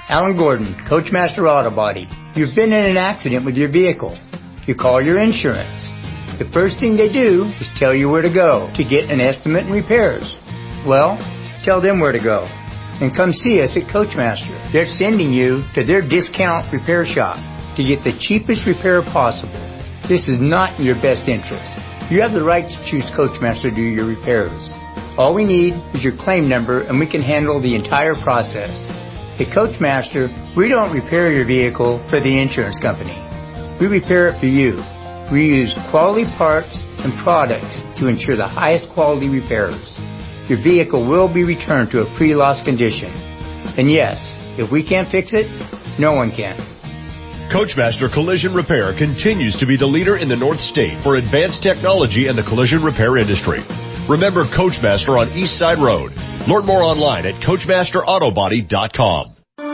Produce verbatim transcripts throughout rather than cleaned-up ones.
Alan Gordon, Coachmaster Auto Body. You've been in an accident with your vehicle. You call your insurance. The first thing they do is tell you where to go to get an estimate and repairs. Well, tell them where to go. And come see us at Coachmaster. They're sending you to their discount repair shop to get the cheapest repair possible. This is not in your best interest. You have the right to choose Coachmaster to do your repairs. All we need is your claim number and we can handle the entire process. At Coachmaster, we don't repair your vehicle for the insurance company. We repair it for you. We use quality parts and products to ensure the highest quality repairs. Your vehicle will be returned to a pre-loss condition. And yes, if we can't fix it, no one can. Coachmaster Collision Repair continues to be the leader in the North State for advanced technology and the collision repair industry. Remember Coachmaster on East Side Road. Learn more online at coachmaster auto body dot com.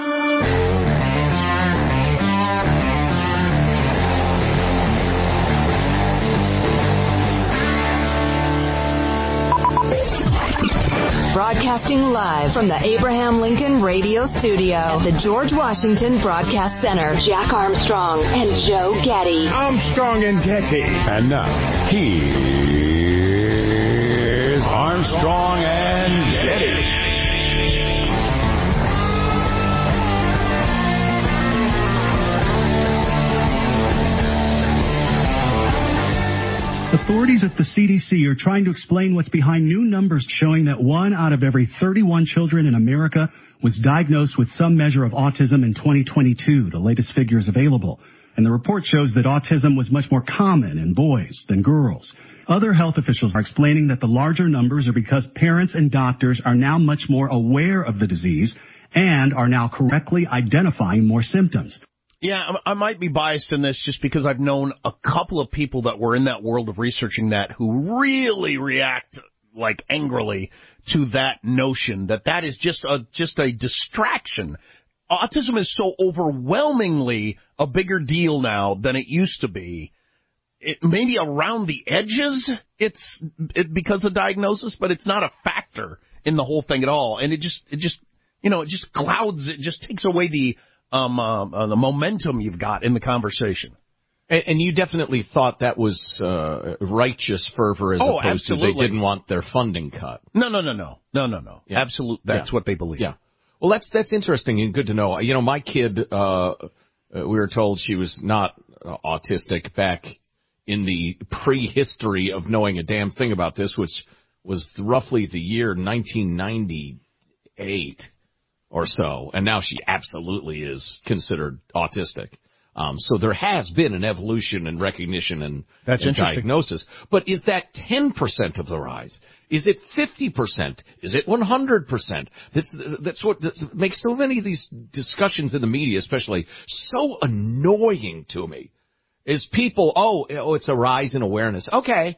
Broadcasting live from the Abraham Lincoln Radio Studio at the George Washington Broadcast Center. Jack Armstrong and Joe Getty. Armstrong and Getty. And now, here's Armstrong and Getty. Authorities at the C D C are trying to explain what's behind new numbers showing that one out of every thirty-one children in America was diagnosed with some measure of autism in twenty twenty-two, the latest figures available. And the report shows that autism was much more common in boys than girls. Other health officials are explaining that the larger numbers are because parents and doctors are now much more aware of the disease and are now correctly identifying more symptoms. Yeah, I might be biased in this just because I've known a couple of people that were in that world of researching that who really react like angrily to that notion that that is just a just a distraction. Autism is so overwhelmingly a bigger deal now than it used to be. It maybe around the edges it's it because of diagnosis, but it's not a factor in the whole thing at all. And it just it just you know it just clouds it just takes away the Um, uh, uh, the momentum you've got in the conversation. And, and you definitely thought that was uh, righteous fervor as oh, opposed absolutely. to they didn't want their funding cut. No, no, no, no. No, no, no. Yeah. Absolutely. That's yeah. what they believe. Yeah. Well, that's that's interesting and good to know. You know, my kid, uh, we were told she was not uh, autistic back in the prehistory of knowing a damn thing about this, which was roughly the year nineteen ninety-eight. Or so, and now she absolutely is considered autistic. Um, so there has been an evolution in recognition and, That's and diagnosis. But is that ten percent of the rise? Is it fifty percent? Is it one hundred percent? That's, that's what that's, makes so many of these discussions in the media, especially, so annoying to me. Is people, oh, oh, it's a rise in awareness. Okay.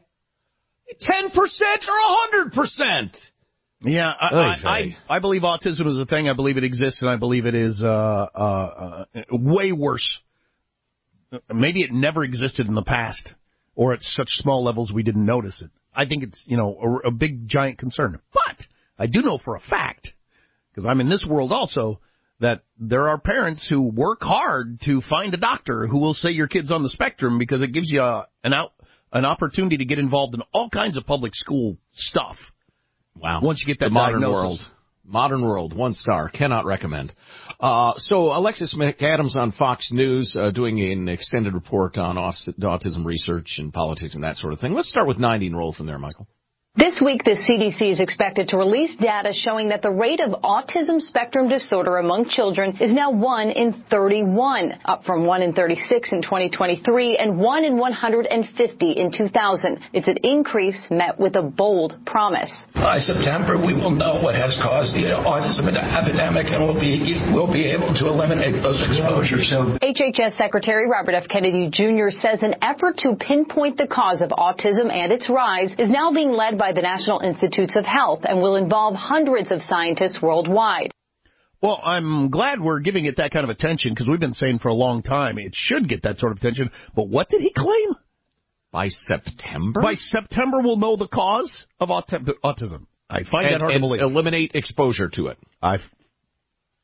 ten percent or one hundred percent? Yeah, I, I, I, I believe autism is a thing. I believe it exists, and I believe it is uh, uh, uh, way worse. Maybe it never existed in the past, or at such small levels we didn't notice it. I think it's, you know, a, a big, giant concern. But I do know for a fact, because I'm in this world also, that there are parents who work hard to find a doctor who will say your kid's on the spectrum because it gives you a, an out an opportunity to get involved in all kinds of public school stuff. Wow. Once you get that the modern diagnosis. world. Modern world, one star, cannot recommend. Uh, so Alexis McAdams on Fox News uh, doing an extended report on autism research and politics and that sort of thing. Let's start with ninety and roll from there, Michael. This week, the C D C is expected to release data showing that the rate of autism spectrum disorder among children is now one in thirty-one, up from one in thirty-six in twenty twenty-three and one in one hundred fifty in two thousand. It's an increase met with a bold promise. By September, we will know what has caused the autism epidemic, and we'll be we'll be able to eliminate those exposures. H H S Secretary Robert F. Kennedy Junior says an effort to pinpoint the cause of autism and its rise is now being led by by the National Institutes of Health and will involve hundreds of scientists worldwide. Well, I'm glad we're giving it that kind of attention because we've been saying for a long time it should get that sort of attention. But what did he claim? By September? By September we'll know the cause of autism. I find and, that hard and to believe. Eliminate exposure to it. I've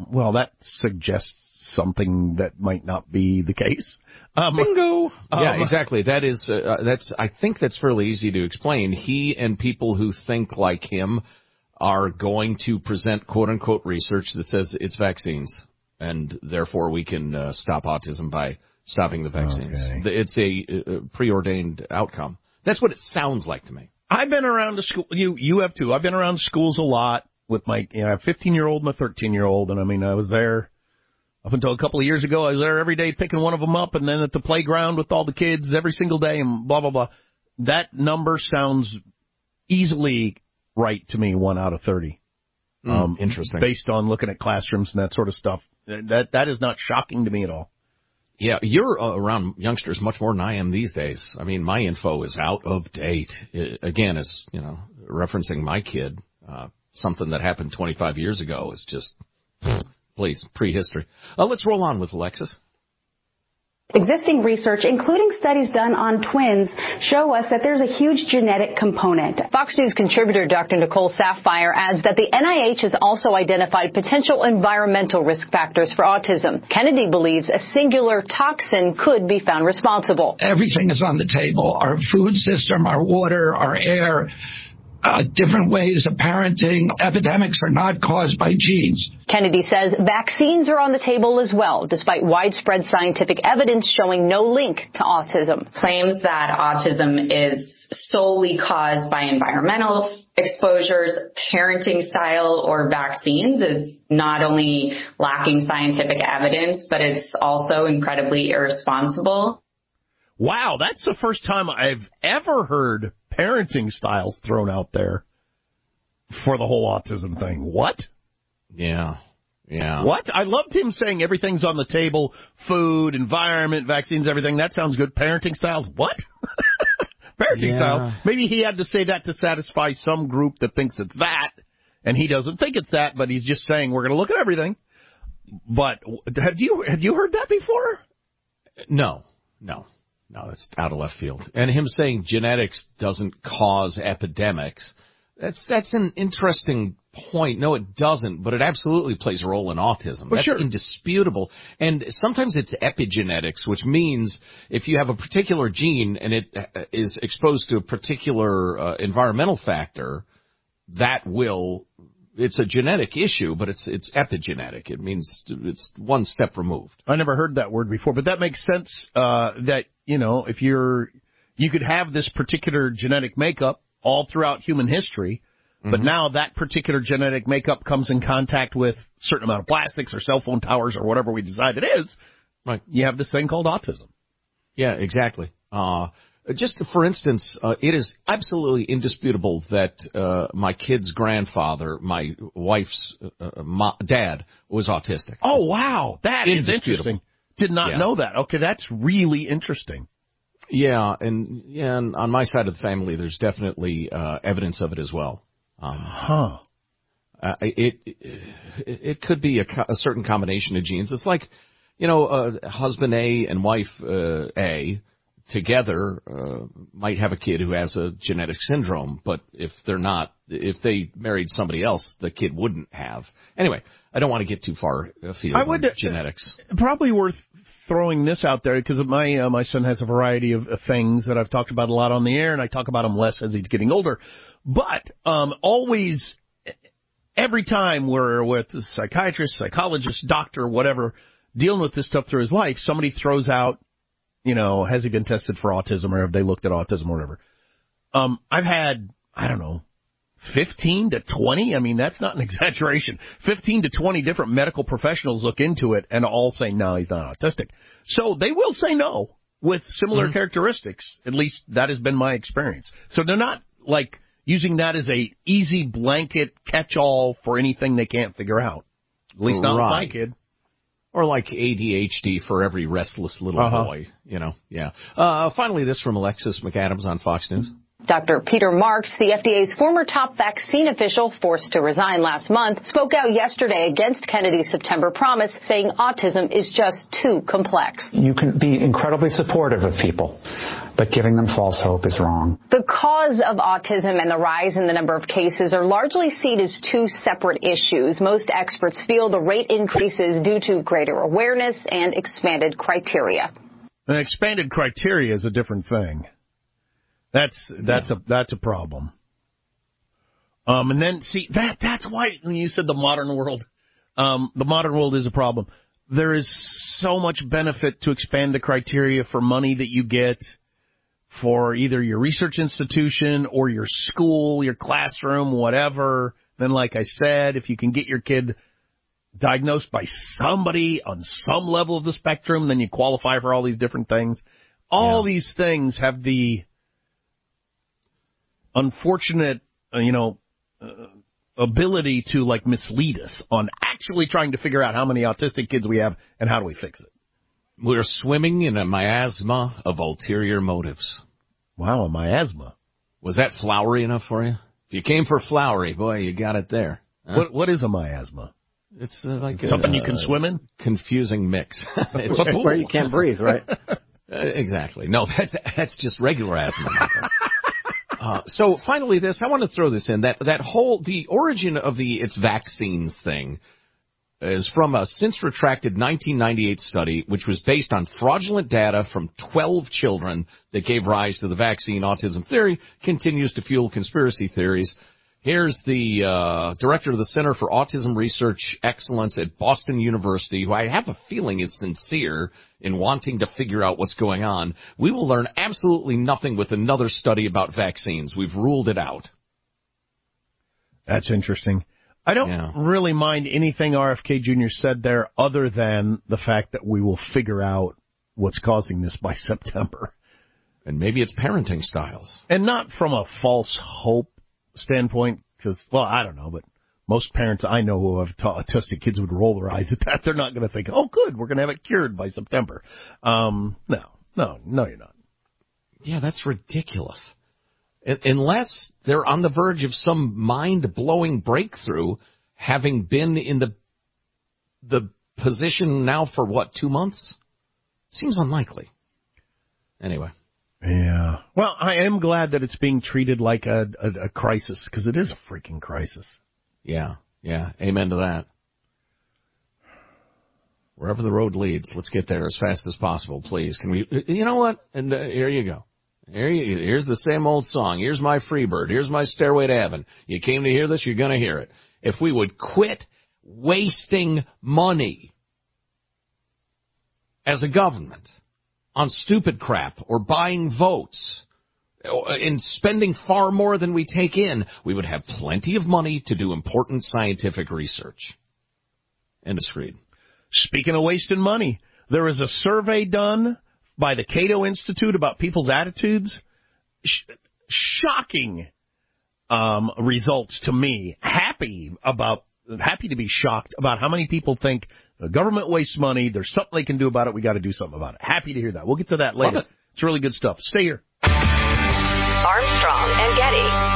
well, that suggests something that might not be the case. Um, Bingo. Um, yeah, exactly. That is, uh, that's, I think that's fairly easy to explain. He and people who think like him are going to present quote unquote research that says it's vaccines and therefore we can uh, stop autism by stopping the vaccines. Okay. It's a, a preordained outcome. That's what it sounds like to me. I've been around the school. You, you have too. I've been around schools a lot with my, you know, I have a fifteen year old and a thirteen year old. And I mean, I was there up until a couple of years ago. I was there every day picking one of them up and then at the playground with all the kids every single day and blah, blah, blah. That number sounds easily right to me, one out of thirty. Mm, um, interesting. Based on looking at classrooms and that sort of stuff. That, that is not shocking to me at all. Yeah, you're uh, around youngsters much more than I am these days. I mean, my info is out of date. It, again, as you know, referencing my kid, uh, something that happened twenty-five years ago is just, please, prehistory. Uh, let's roll on with Alexis. Existing research, including studies done on twins, show us that there's a huge genetic component. Fox News contributor Doctor Nicole Sapphire adds that the N I H has also identified potential environmental risk factors for autism. Kennedy believes a singular toxin could be found responsible. Everything is on the table. Our food system, our water, our air, uh, different ways of parenting. Epidemics are not caused by genes. Kennedy says vaccines are on the table as well, despite widespread scientific evidence showing no link to autism. Claims that autism is solely caused by environmental exposures, parenting style, or vaccines is not only lacking scientific evidence, but it's also incredibly irresponsible. Wow, that's the first time I've ever heard parenting styles thrown out there for the whole autism thing. What? Yeah, yeah. What? I loved him saying everything's on the table, food, environment, vaccines, everything. That sounds good. Parenting styles, what? Parenting Yeah. styles. Maybe he had to say that to satisfy some group that thinks it's that, and he doesn't think it's that, but he's just saying we're going to look at everything. But have you have you heard that before? No, no. No, it's out of left field. And him saying genetics doesn't cause epidemics, that's that's an interesting point. No, it doesn't, but it absolutely plays a role in autism. Well, that's sure. indisputable. And sometimes it's epigenetics, which means if you have a particular gene and it is exposed to a particular uh, environmental factor, that will... It's a genetic issue, but it's it's epigenetic. It means it's one step removed. I never heard that word before, but that makes sense. Uh, that you know, if you're, you could have this particular genetic makeup all throughout human history, but mm-hmm. now that particular genetic makeup comes in contact with a certain amount of plastics or cell phone towers or whatever we decide it is. Right. You have this thing called autism. Yeah, exactly. Uh, Just for instance, uh, it is absolutely indisputable that uh, my kid's grandfather, my wife's uh, mo- dad, was autistic. Oh, wow. That is interesting. Did not yeah. know that. Okay, that's really interesting. Yeah, and yeah, and on my side of the family, there's definitely uh, evidence of it as well. Um, huh. Uh, it, it it could be a, co- a certain combination of genes. It's like, you know, uh, husband A and wife uh, A together uh, might have a kid who has a genetic syndrome, but if they're not, if they married somebody else, the kid wouldn't have. Anyway, I don't want to get too far afield I would, on genetics. Uh, probably worth throwing this out there because my uh, my son has a variety of, of things that I've talked about a lot on the air, and I talk about them less as he's getting older. But um, always, every time we're with a psychiatrist, psychologist, doctor, whatever, dealing with this stuff through his life, somebody throws out, you know, has he been tested for autism or have they looked at autism or whatever? Um, I've had, I don't know, fifteen to twenty. I mean, that's not an exaggeration. fifteen to twenty different medical professionals look into it and all say, no, he's not autistic. So they will say no with similar mm-hmm. characteristics. At least that has been my experience. So they're not like using that as a easy blanket catch-all for anything they can't figure out. At least not right. with my kid. Or like A D H D for every restless little uh-huh. boy, you know, yeah. Uh, finally, this from Alexis McAdams on Fox News. Doctor Peter Marks, the F D A's former top vaccine official forced to resign last month, spoke out yesterday against Kennedy's September promise, saying autism is just too complex. You can be incredibly supportive of people, but giving them false hope is wrong. The cause of autism and the rise in the number of cases are largely seen as two separate issues. Most experts feel the rate increases due to greater awareness and expanded criteria. An expanded criteria is a different thing. That's that's yeah. a that's a problem. Um, and then see that that's why when you said the modern world, um, the modern world is a problem. There is so much benefit to expand the criteria for money that you get for either your research institution or your school, your classroom, whatever. Then, like I said, if you can get your kid diagnosed by somebody on some level of the spectrum, then you qualify for all these different things. All yeah. these things have the unfortunate, uh, you know, uh, ability to, like, mislead us on actually trying to figure out how many autistic kids we have and how do we fix it. We're swimming in a miasma of ulterior motives. Wow, a miasma. Was that flowery enough for you? If you came for flowery, boy, you got it there. Huh? What What is a miasma? It's uh, like something a, you can swim in? Confusing mix. It's a pool. Where you can't breathe, right? uh, exactly. No, that's that's just regular asthma. Uh, so finally, this I want to throw this in that that whole the origin of the it's vaccines thing is from a since retracted nineteen ninety-eight study, which was based on fraudulent data from twelve children that gave rise to the vaccine autism theory. Continues to fuel conspiracy theories. Here's the uh, director of the Center for Autism Research Excellence at Boston University, who I have a feeling is sincere in wanting to figure out what's going on. We will learn absolutely nothing with another study about vaccines. We've ruled it out. That's interesting. I don't yeah. really mind anything R F K Junior said there other than the fact that we will figure out what's causing this by September. And maybe it's parenting styles. And not from a false hope standpoint, because, well, I don't know, but most parents I know who have ta- autistic kids would roll their eyes at that. They're not going to think, oh, good, we're going to have it cured by September. Um, no, no, no, you're not. Yeah, that's ridiculous. Unless they're on the verge of some mind-blowing breakthrough, having been in the the position now for, what, two months? Seems unlikely. Anyway. Yeah. Well, I am glad that it's being treated like a, a, a crisis, because it is a freaking crisis. Yeah, yeah. Amen to that. Wherever the road leads, let's get there as fast as possible, please. Can we? You know what? And uh, here you go. Here you, here's the same old song. Here's my Freebird. Here's my Stairway to Heaven. You came to hear this, you're going to hear it. If we would quit wasting money as a government on stupid crap or buying votes and spending far more than we take in, we would have plenty of money to do important scientific research. End of screed. Speaking of wasting money, there was a survey done by the Cato Institute about people's attitudes. Sh- shocking um, results to me. Happy about, happy to be shocked about how many people think the government wastes money. There's something they can do about it. We got to do something about it. Happy to hear that. We'll get to that later. It. It's really good stuff. Stay here. Armstrong and Getty.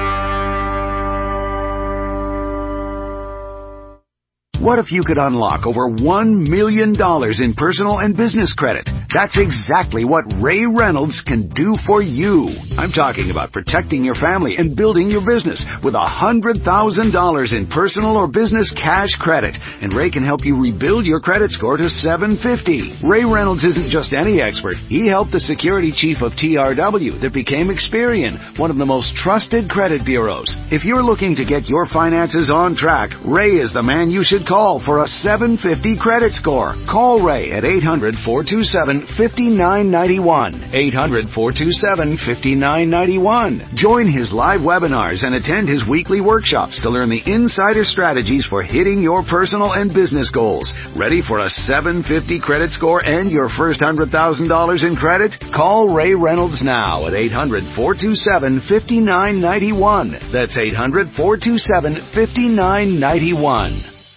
What if you could unlock over one million dollars in personal and business credit? That's exactly what Ray Reynolds can do for you. I'm talking about protecting your family and building your business with one hundred thousand dollars in personal or business cash credit. And Ray can help you rebuild your credit score to seven fifty. Ray Reynolds isn't just any expert. He helped the security chief of T R W that became Experian, one of the most trusted credit bureaus. If you're looking to get your finances on track, Ray is the man you should call for a seven fifty credit score. Call Ray at eight hundred, four two seven, five nine nine one. eight hundred, four two seven, five nine nine one. Join his live webinars and attend his weekly workshops to learn the insider strategies for hitting your personal and business goals. Ready for a seven fifty credit score and your first one hundred thousand dollars in credit? Call Ray Reynolds now at eight hundred, four two seven, five nine nine one. That's eight hundred, four two seven, five nine nine one.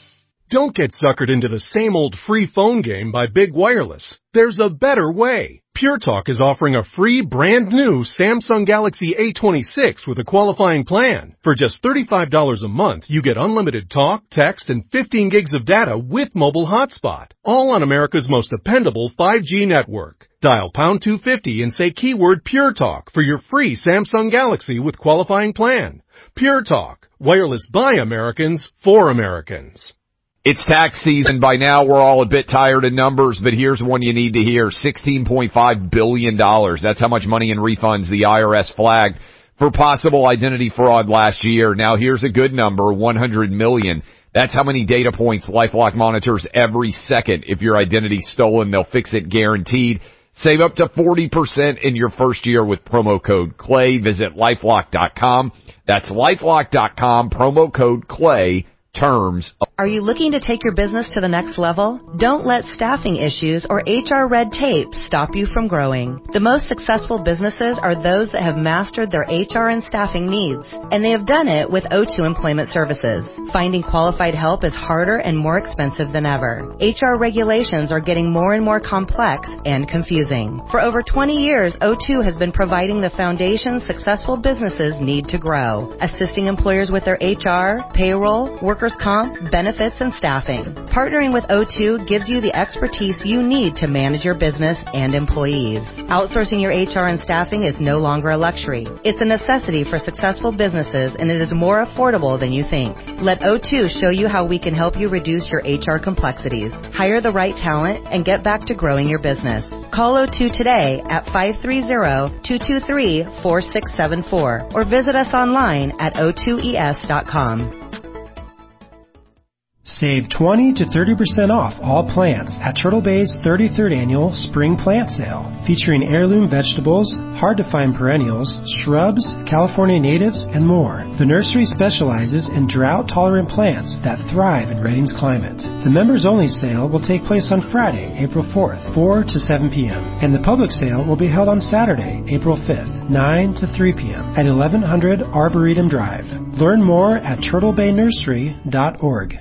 Don't get suckered into the same old free phone game by Big Wireless. There's a better way. Pure Talk is offering a free brand new Samsung Galaxy A twenty-six with a qualifying plan. For just thirty-five dollars a month, you get unlimited talk, text, and fifteen gigs of data with mobile hotspot. All on America's most dependable five G network. Dial pound two fifty and say keyword Pure Talk for your free Samsung Galaxy with qualifying plan. Pure Talk. Wireless by Americans for Americans. It's tax season. By now, we're all a bit tired of numbers, but here's one you need to hear. sixteen point five billion dollars. That's how much money in refunds the I R S flagged for possible identity fraud last year. Now, here's a good number, one hundred million dollars. That's how many data points LifeLock monitors every second. If your identity's stolen, they'll fix it guaranteed. Save up to forty percent in your first year with promo code CLAY. Visit LifeLock dot com. That's LifeLock dot com, promo code CLAY. Terms. Are you looking to take your business to the next level? Don't let staffing issues or H R red tape stop you from growing. The most successful businesses are those that have mastered their H R and staffing needs, and they have done it with O two Employment Services. Finding qualified help is harder and more expensive than ever. H R regulations are getting more and more complex and confusing. For over twenty years, O two has been providing the foundation successful businesses need to grow, assisting employers with their H R, payroll, work workers' comp, benefits, and staffing. Partnering with O two gives you the expertise you need to manage your business and employees. Outsourcing your H R and staffing is no longer a luxury. It's a necessity for successful businesses, and it is more affordable than you think. Let O two show you how we can help you reduce your H R complexities, hire the right talent, and get back to growing your business. Call O two today at five three zero, two two three, four six seven four or visit us online at O two E S dot com. Save twenty to thirty percent off all plants at Turtle Bay's thirty-third Annual Spring Plant Sale, featuring heirloom vegetables, hard-to-find perennials, shrubs, California natives, and more. The nursery specializes in drought-tolerant plants that thrive in Redding's climate. The members-only sale will take place on Friday, April fourth, four to seven p.m., and the public sale will be held on Saturday, April fifth, nine to three p.m. at eleven hundred Arboretum Drive. Learn more at turtle bay nursery dot org.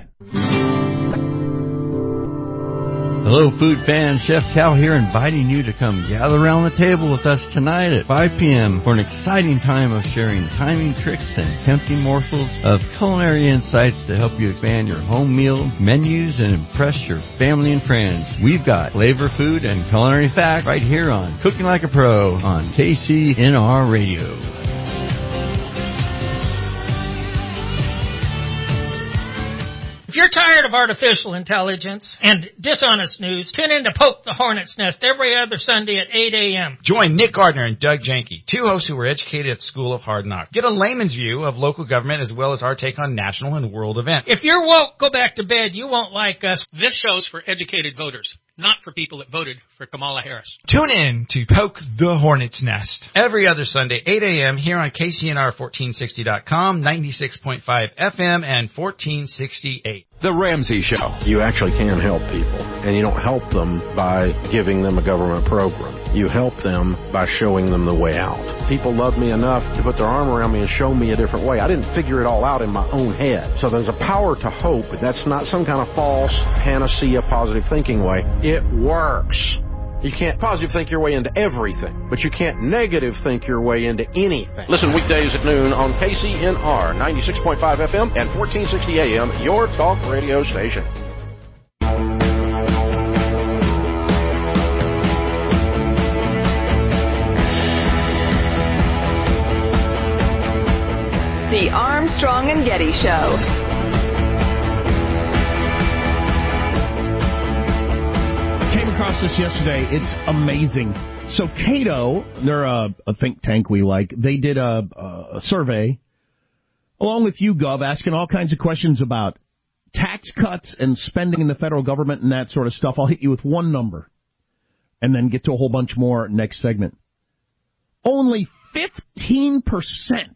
Hello, food fans. Chef Cal here, inviting you to come gather around the table with us tonight at five p.m. for an exciting time of sharing timing tricks and tempting morsels of culinary insights to help you expand your home meal menus and impress your family and friends. We've got flavor, food, and culinary fact right here on Cooking Like a Pro on K C N R Radio. If you're tired of artificial intelligence and dishonest news, tune in to Poke the Hornet's Nest every other Sunday at eight a.m. Join Nick Gardner and Doug Janke, two hosts who were educated at School of Hard Knocks. Get a layman's view of local government as well as our take on national and world events. If you're woke, go back to bed. You won't like us. This show's for educated voters, not for people that voted for Kamala Harris. Tune in to Poke the Hornet's Nest every other Sunday, eight a.m. here on K C N R fourteen sixty dot com, ninety-six point five F M, and fourteen sixty-eight. The Ramsey Show. You actually can help people, and you don't help them by giving them a government program. You help them by showing them the way out. People love me enough to put their arm around me and show me a different way. I didn't figure it all out in my own head. So there's a power to hope. That's not some kind of false panacea positive thinking way. It works. You can't positive think your way into everything, but you can't negative think your way into anything. Listen weekdays at noon on K C N R, ninety-six point five F M and fourteen sixty A M, your talk radio station. The Armstrong and Getty Show. Came across this yesterday. It's amazing. So Cato, they're a, a think tank we like. They did a, a survey along with YouGov asking all kinds of questions about tax cuts and spending in the federal government and that sort of stuff. I'll hit you with one number and then get to a whole bunch more next segment. Only fifteen percent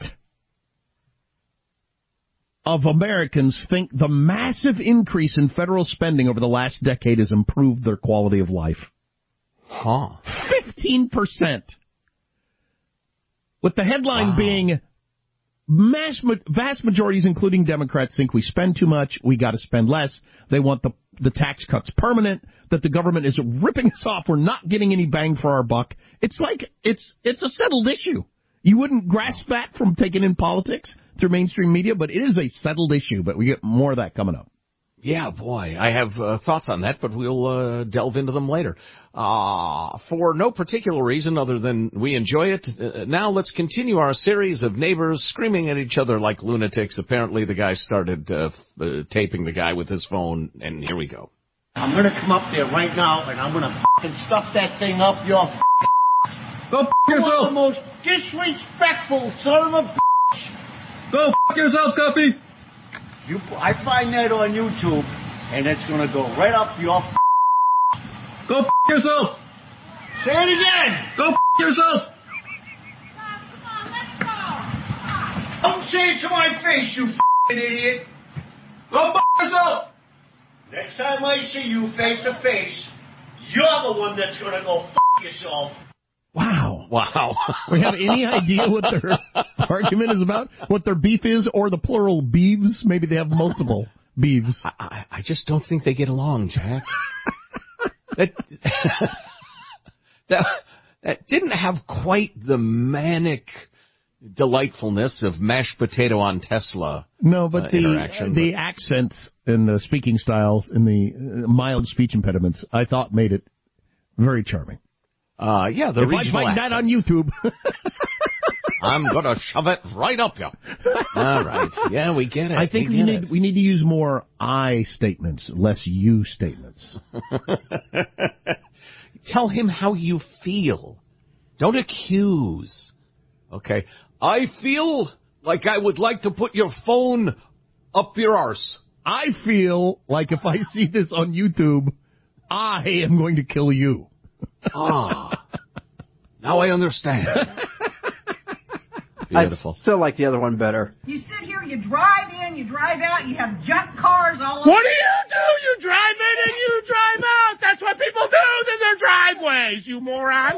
of Americans think the massive increase in federal spending over the last decade has improved their quality of life. Huh. fifteen percent. With the headline wow. being, mass, vast majorities, including Democrats, think we spend too much, we got to spend less. They want the the tax cuts permanent, that the government is ripping us off. We're not getting any bang for our buck. It's like it's it's a settled issue. You wouldn't grasp that from taking in politics through mainstream media, but it is a settled issue. But we get more of that coming up. Yeah, boy, I have uh, thoughts on that, but we'll uh, delve into them later. Uh, for no particular reason other than we enjoy it, uh, now let's continue our series of neighbors screaming at each other like lunatics. Apparently the guy started uh, uh, taping the guy with his phone, and here we go. I'm going to come up there right now, and I'm going to fucking stuff that thing up your fucking Go f*** yourself. The most disrespectful son of a bitch. Go f*** yourself, Guppy. You, I find that on YouTube, and it's going to go right up your f***. Go f*** yourself. Say it again. Go f*** yourself. Come on, let's go. Don't say it to my face, you f***ing idiot. Go f*** yourself. Next time I see you face to face, you're the one that's going to go f*** yourself. Wow. Wow. We have any idea what their argument is about? What their beef is, or the plural beeves? Maybe they have multiple beeves. I, I, I just don't think they get along, Jack. that, that, that didn't have quite the manic delightfulness of mashed potato on Tesla. No, but uh, the interaction, the but. accents and the speaking styles and the mild speech impediments, I thought made it very charming. Uh, yeah, the if regional I find accents. that on YouTube. I'm going to shove it right up you. All right. Yeah, we get it. I think we, we get need it. we need to use more I statements, less you statements. Tell him how you feel. Don't accuse. Okay. I feel like I would like to put your phone up your arse. I feel like if I see this on YouTube, I am going to kill you. Ah, now I understand. Beautiful. I still like the other one better. You sit here, you drive in, you drive out, you have junk cars all over. What do you do? You drive in and you drive out. That's what people do in their driveways, you moron.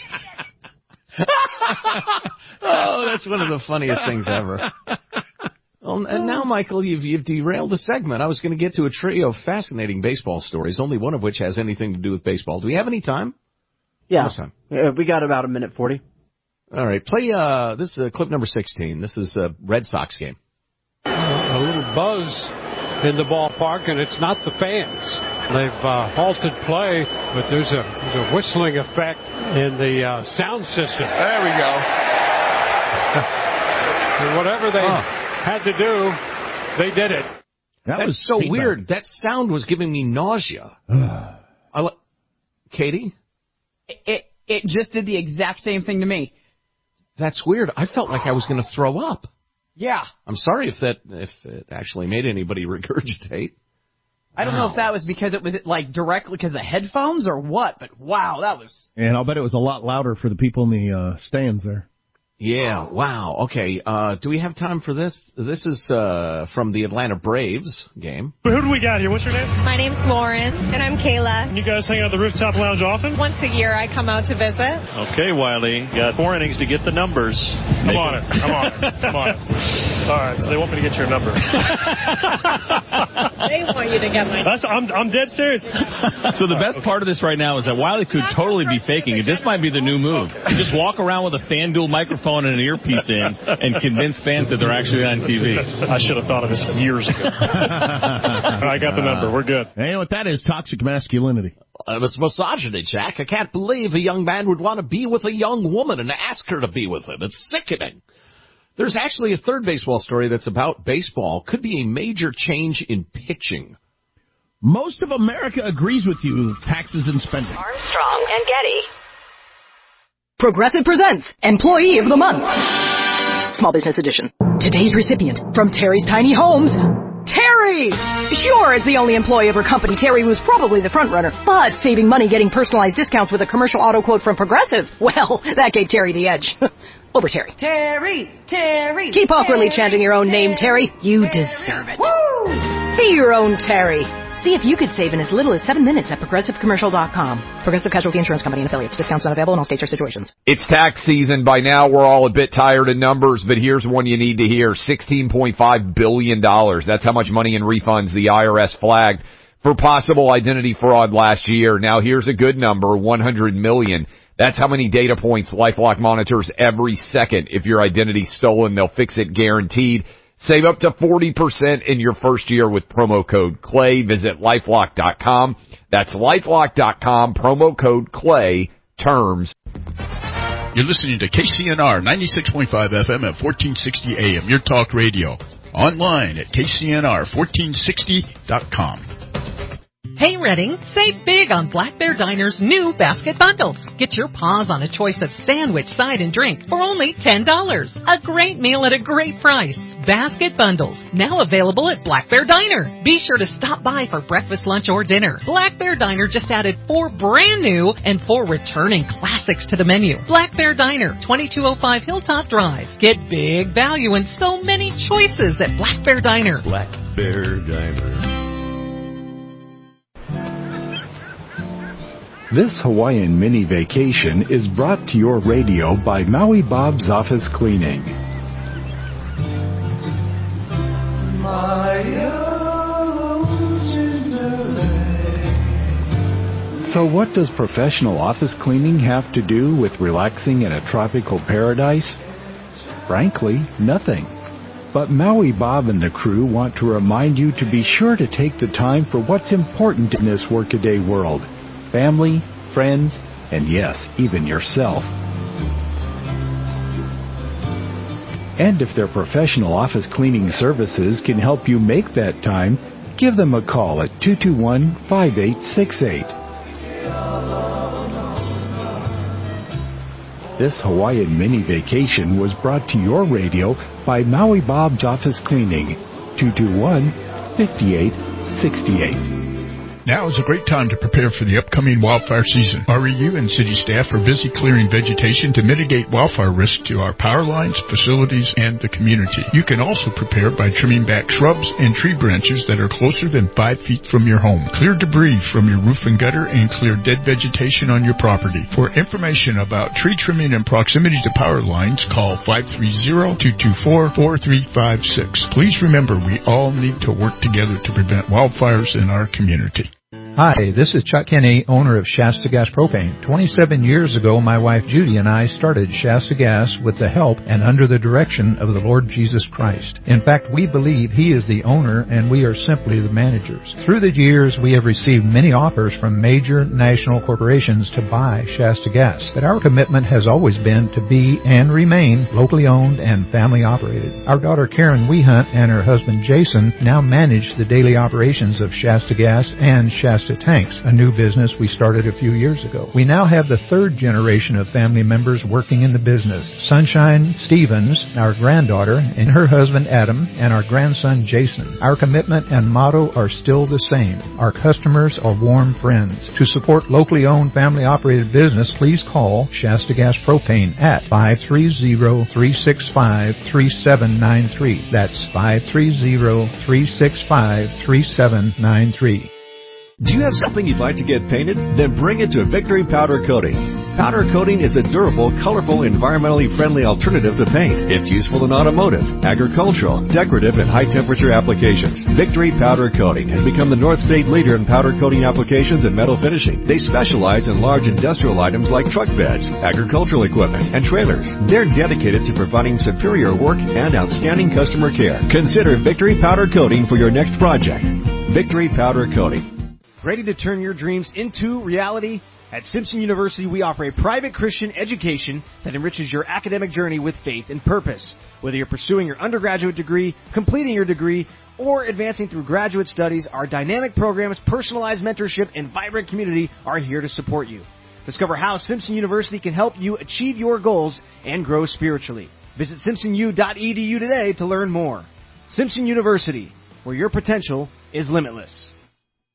Oh, that's one of the funniest things ever. Well, and now, Michael, you've, you've derailed the segment. I was going to get to a trio of fascinating baseball stories, only one of which has anything to do with baseball. Do we have any time? Yeah. Time? yeah we got about a minute forty. All right. Play, uh, this is uh, clip number sixteen. This is a Red Sox game. A little buzz in the ballpark, and it's not the fans. They've uh, halted play, but there's a, there's a whistling effect in the uh, sound system. There we go. And whatever they oh. had to do, they did it. That That's was so feedback. Weird. That sound was giving me nausea. I li- Katie? It it just did the exact same thing to me. That's weird. I felt like I was going to throw up. Yeah. I'm sorry if that if it actually made anybody regurgitate. I don't wow. know if that was because it was like directly because of the headphones or what, but wow, that was. And I'll bet it was a lot louder for the people in the uh, stands there. Yeah, wow. Okay, uh, do we have time for this? This is uh, from the Atlanta Braves game. Who do we got here? What's your name? My name's Lauren. And I'm Kayla. And you guys hang out at the Rooftop Lounge often? Once a year I come out to visit. Okay, Wiley. You got four innings to get the numbers. Come on it. Come on it. Come on it. All right, so they want me to get your number. They want you to get my That's, I'm, I'm dead serious. So the best part of this right now is that Wiley could totally be faking it. This might be the new move. You just walk around with a FanDuel microphone and an earpiece in and convince fans that they're actually on T V. I should have thought of this years ago. I got the number. We're good. Hey, you know what that is? Toxic masculinity. Uh, it's misogyny, Jack. I can't believe a young man would want to be with a young woman and ask her to be with him. It's sickening. There's actually a third baseball story that's about baseball. Could be a major change in pitching. Most of America agrees with you, taxes and spending. Armstrong and Getty. Progressive presents Employee of the Month. Small Business Edition. Today's recipient from Terry's Tiny Homes, Terry! Sure, as the only employee of her company, Terry was probably the front runner, but saving money getting personalized discounts with a commercial auto quote from Progressive, well, that gave Terry the edge. Over, Terry. Terry, Terry. Keep awkwardly Terry, chanting your own name, Terry. You Terry. deserve it. Woo! Be your own Terry. See if you could save in as little as seven minutes at Progressive Commercial dot com. Progressive Casualty Insurance Company and affiliates. Discounts not available in all states or situations. It's tax season. By now, we're all a bit tired of numbers, but here's one you need to hear. sixteen point five billion dollars. That's how much money in refunds the I R S flagged for possible identity fraud last year. Now, here's a good number, one hundred million dollars. That's how many data points LifeLock monitors every second. If your identity's stolen, they'll fix it guaranteed. Save up to forty percent in your first year with promo code CLAY. Visit LifeLock dot com. That's LifeLock dot com, promo code CLAY. Terms. You're listening to K C N R ninety-six point five F M at fourteen sixty A M, your talk radio. Online at K C N R fourteen sixty dot com. Hey Redding, save big on Black Bear Diner's new basket bundles. Get your paws on a choice of sandwich, side, and drink for only ten dollars. A great meal at a great price. Basket bundles, now available at Black Bear Diner. Be sure to stop by for breakfast, lunch, or dinner. Black Bear Diner just added four brand new and four returning classics to the menu. Black Bear Diner, twenty-two oh five Hilltop Drive. Get big value and so many choices at Black Bear Diner. Black Bear Diner. This Hawaiian mini vacation is brought to your radio by Maui Bob's Office Cleaning. So what does professional office cleaning have to do with relaxing in a tropical paradise? Frankly, nothing. But Maui Bob and the crew want to remind you to be sure to take the time for what's important in this workaday world. Family, friends, and yes, even yourself. And if their professional office cleaning services can help you make that time, give them a call at two two one, five eight six eight. This Hawaiian mini vacation was brought to your radio by Maui Bob's Office Cleaning, two two one, five eight six eight. Now is a great time to prepare for the upcoming wildfire season. R E U and city staff are busy clearing vegetation to mitigate wildfire risk to our power lines, facilities, and the community. You can also prepare by trimming back shrubs and tree branches that are closer than five feet from your home. Clear debris from your roof and gutter and clear dead vegetation on your property. For information about tree trimming and proximity to power lines, call five three zero, two two four, four three five six. Please remember, we all need to work together to prevent wildfires in our community. Hi, this is Chuck Kinney, owner of Shasta Gas Propane. twenty-seven years ago, my wife Judy and I started Shasta Gas with the help and under the direction of the Lord Jesus Christ. In fact, we believe He is the owner and we are simply the managers. Through the years, we have received many offers from major national corporations to buy Shasta Gas, but our commitment has always been to be and remain locally owned and family operated. Our daughter Karen Wehunt and her husband Jason now manage the daily operations of Shasta Gas and Shasta Tanks, a new business we started a few years ago. We now have the third generation of family members working in the business. Sunshine Stevens, our granddaughter, and her husband Adam, and our grandson Jason. Our commitment and motto are still the same. Our customers are warm friends. To support locally owned, family operated business, please call Shasta Gas Propane at five three zero, three six five, three seven nine three. That's five three zero, three six five, three seven nine three. Do you have something you'd like to get painted? Then bring it to Victory Powder Coating. Powder coating is a durable, colorful, environmentally friendly alternative to paint. It's useful in automotive, agricultural, decorative, and high-temperature applications. Victory Powder Coating has become the North State leader in powder coating applications and metal finishing. They specialize in large industrial items like truck beds, agricultural equipment, and trailers. They're dedicated to providing superior work and outstanding customer care. Consider Victory Powder Coating for your next project. Victory Powder Coating. Ready to turn your dreams into reality? At Simpson University, we offer a private Christian education that enriches your academic journey with faith and purpose. Whether you're pursuing your undergraduate degree, completing your degree, or advancing through graduate studies, our dynamic programs, personalized mentorship, and vibrant community are here to support you. Discover how Simpson University can help you achieve your goals and grow spiritually. Visit simpson u dot e d u today to learn more. Simpson University, where your potential is limitless.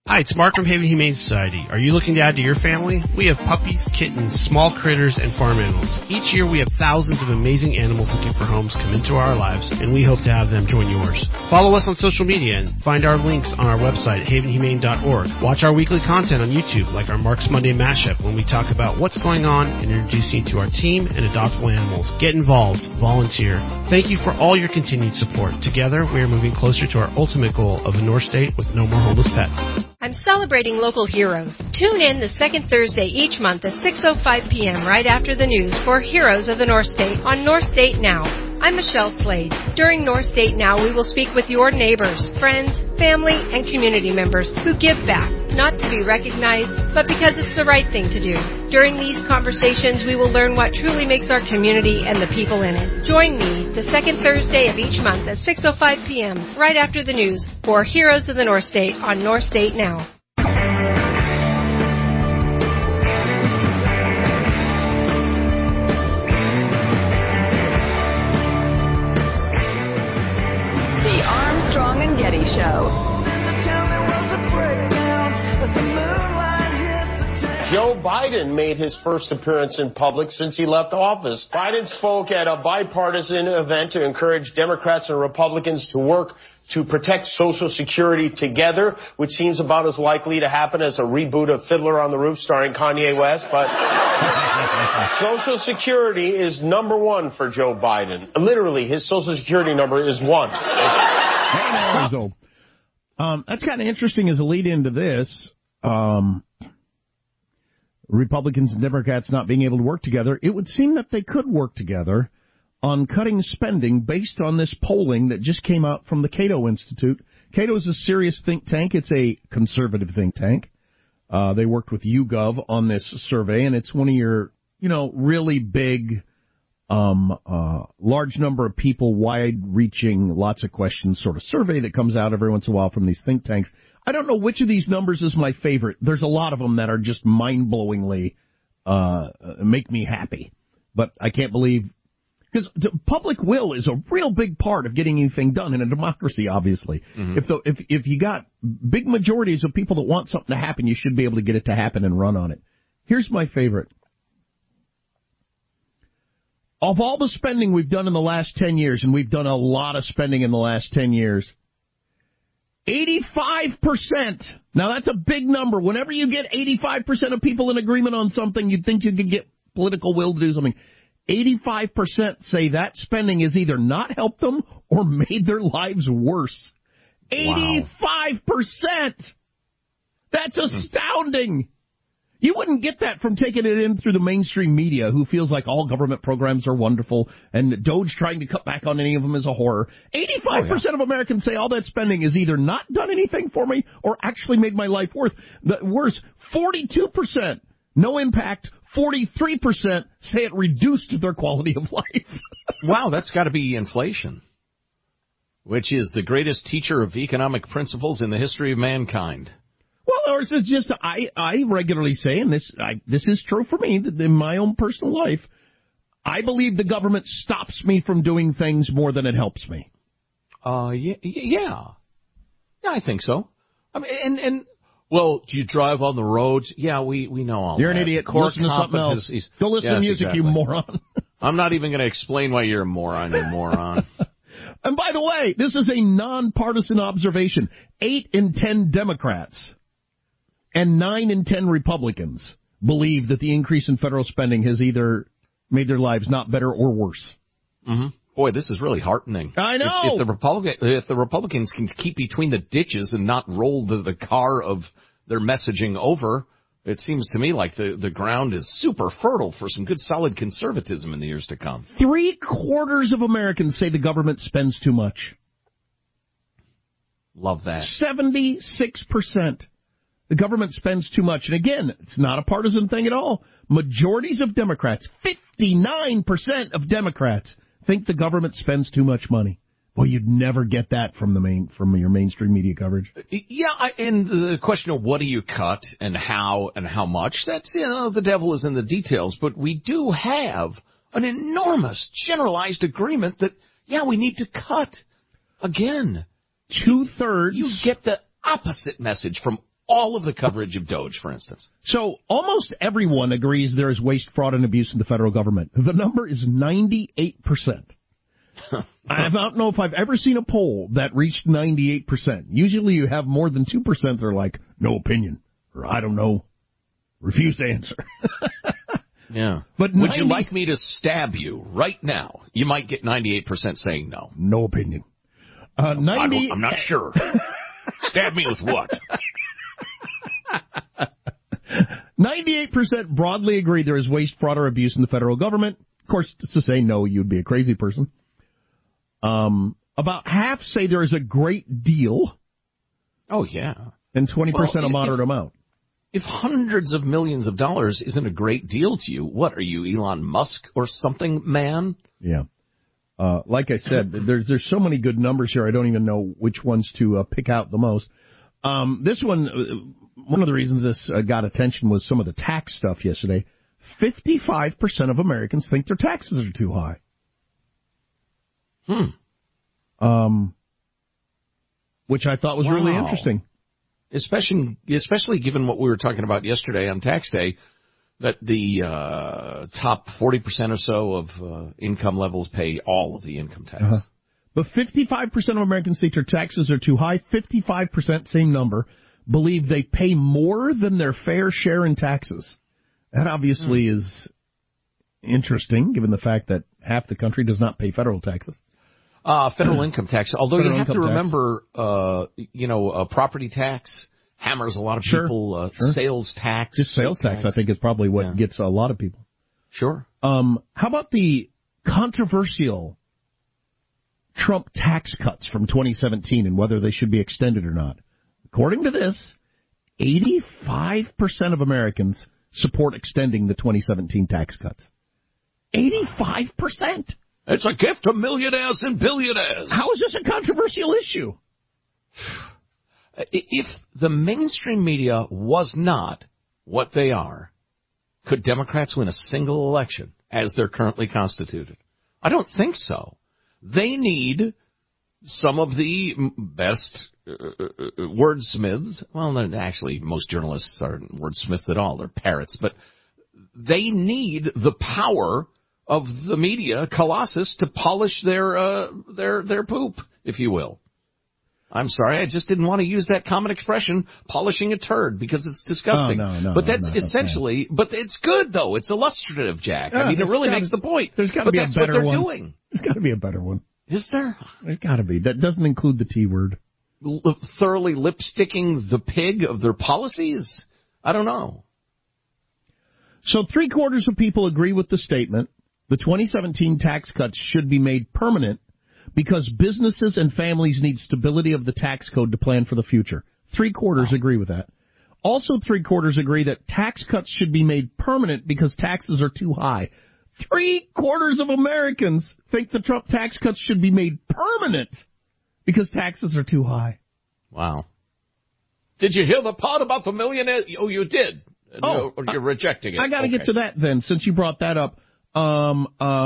Hi, it's Mark from Haven Humane Society. Are you looking to add to your family? We have puppies, kittens, small critters, and farm animals. Each year we have thousands of amazing animals looking for homes come into our lives, and we hope to have them join yours. Follow us on social media and find our links on our website, haven humane dot org. Watch our weekly content on YouTube, like our Mark's Monday Mashup, when we talk about what's going on and introduce you to our team and adoptable animals. Get involved. Volunteer. Thank you for all your continued support. Together, we are moving closer to our ultimate goal of a North State with no more homeless pets. I'm celebrating local heroes. Tune in the second Thursday each month at six oh five p.m. right after the news for Heroes of the North State on North State Now. I'm Michelle Slade. During North State Now, we will speak with your neighbors, friends, family, and community members who give back, not to be recognized, but because it's the right thing to do. During these conversations, we will learn what truly makes our community and the people in it. Join me the second Thursday of each month at six oh five p.m. right after the news for Heroes of the North State on North State Now. The Armstrong and Getty Show. Joe Biden made his first appearance in public since he left office. Biden spoke at a bipartisan event to encourage Democrats and Republicans to work to protect Social Security together, which seems about as likely to happen as a reboot of Fiddler on the Roof starring Kanye West. But Social Security is number one for Joe Biden. Literally, his Social Security number is one. Hey, now, so, um, that's kind of interesting as a lead into this. Um, Republicans and Democrats not being able to work together. It would seem that they could work together on cutting spending based on this polling that just came out from the Cato Institute. Cato is a serious think tank. It's a conservative think tank. Uh, they worked with YouGov on this survey, and it's one of your, you know, really big, um, uh, large number of people, wide-reaching, lots of questions sort of survey that comes out every once in a while from these think tanks. I don't know which of these numbers is my favorite. There's a lot of them that are just mind-blowingly uh make me happy. But I can't believe, because public will is a real big part of getting anything done in a democracy, obviously. Mm-hmm. If the, if if you got big majorities of people that want something to happen, you should be able to get it to happen and run on it. Here's my favorite. Of all the spending we've done in the last ten years, and we've done a lot of spending in the last ten years, eighty-five percent. Now, that's a big number. Whenever you get eighty-five percent of people in agreement on something, you'd think you could get political will to do something. eighty-five percent say that spending has either not helped them or made their lives worse. eighty-five percent! That's astounding! You wouldn't get that from taking it in through the mainstream media, who feels like all government programs are wonderful, and Doge trying to cut back on any of them is a horror. eighty-five percent oh, yeah. of Americans say all that spending has either not done anything for me or actually made my life worse. The worse, forty-two percent, no impact. forty-three percent say it reduced their quality of life. Wow, that's got to be inflation, which is the greatest teacher of economic principles in the history of mankind. Well, or it's just, I, I regularly say, and this I, this is true for me, that in my own personal life, I believe the government stops me from doing things more than it helps me. Uh, yeah, yeah. Yeah, I think so. I mean, and, and, well, do you drive on the roads? Yeah, we, we know all You're that. an idiot. Listen to something else. Is, Go listen yes, to music, exactly. You moron. I'm not even going to explain why you're a moron, you moron. And by the way, this is a nonpartisan observation. Eight in ten Democrats and nine in ten Republicans believe that the increase in federal spending has either made their lives not better or worse. Mm-hmm. Boy, this is really heartening. I know. If, if the Republican, if the Republicans can keep between the ditches and not roll the, the car of their messaging over, it seems to me like the, the ground is super fertile for some good, solid conservatism in the years to come. Three quarters of Americans say the government spends too much. Love that. seventy-six percent. The government spends too much. And again, it's not a partisan thing at all. Majorities of Democrats, fifty-nine percent of Democrats, think the government spends too much money. Well, you'd never get that from the main from your mainstream media coverage. Yeah, I, and the question of what do you cut and how and how much, that's, you know, the devil is in the details. But we do have an enormous generalized agreement that, yeah, we need to cut. Again, two-thirds. You get the opposite message from all of the coverage of Doge, for instance. So almost everyone agrees there is waste, fraud, and abuse in the federal government. The number is ninety-eight percent. I don't know if I've ever seen a poll that reached ninety-eight percent. Usually you have more than two percent that are like, no opinion, or I don't know, refuse to answer. Yeah. But would ninety you like me to stab you right now? You might get ninety-eight percent saying no. No opinion. Uh, ninety I'm not sure. Stab me with what? ninety-eight percent broadly agree there is waste, fraud, or abuse in the federal government. Of course, to say no, you'd be a crazy person. Um, about half say there is a great deal. Oh, yeah. And twenty percent well, a moderate if, amount. If hundreds of millions of dollars isn't a great deal to you, what are you, Elon Musk or something, man? Yeah. Uh, like I said, there's there's so many good numbers here, I don't even know which ones to uh, pick out the most. Um, this one, uh, one of the reasons this uh, got attention was some of the tax stuff yesterday. fifty-five percent of Americans think their taxes are too high. Hmm. Um, which I thought was wow. really interesting. Especially, especially given what we were talking about yesterday on tax day, that the uh, top forty percent or so of uh, income levels pay all of the income tax. Uh-huh. But fifty-five percent of Americans think their taxes are too high. fifty-five percent, same number, believe they pay more than their fair share in taxes. That obviously hmm. is interesting, given the fact that half the country does not pay federal taxes. Uh, federal income tax. Although federal you have to tax. remember, uh, you know, uh, property tax hammers a lot of sure. people. Uh, sure. Sales tax. Just sales tax, tax, I think, is probably what yeah. gets a lot of people. Sure. Um, how about the controversial Trump tax cuts from twenty seventeen and whether they should be extended or not? According to this, eighty-five percent of Americans support extending the twenty seventeen tax cuts. eighty-five percent! It's a gift to millionaires and billionaires. How is this a controversial issue? If the mainstream media was not what they are, could Democrats win a single election as they're currently constituted? I don't think so. They need some of the best uh, wordsmiths. Well, actually, most journalists aren't wordsmiths at all. They're parrots. But they need the power of the media colossus to polish their uh, their their poop, if you will. I'm sorry, I just didn't want to use that common expression, polishing a turd, because it's disgusting. Oh, no, no, but that's no, essentially, okay. but it's good though. It's illustrative, Jack. Yeah, I mean, it really gotta, makes the point. There's got to but be that's a better what they're one. doing. There's got to be a better one. Is there? There's got to be. That doesn't include the T word. L- thoroughly lipsticking the pig of their policies? I don't know. So three quarters of people agree with the statement. The twenty seventeen tax cuts should be made permanent because businesses and families need stability of the tax code to plan for the future. Three quarters wow. agree with that. Also, three quarters agree that tax cuts should be made permanent because taxes are too high. Three quarters of Americans think the Trump tax cuts should be made permanent because taxes are too high. Wow. Did you hear the part about the millionaire? Oh, you did. Oh, no, you're rejecting it. I got to okay. get to that then, since you brought that up. Um,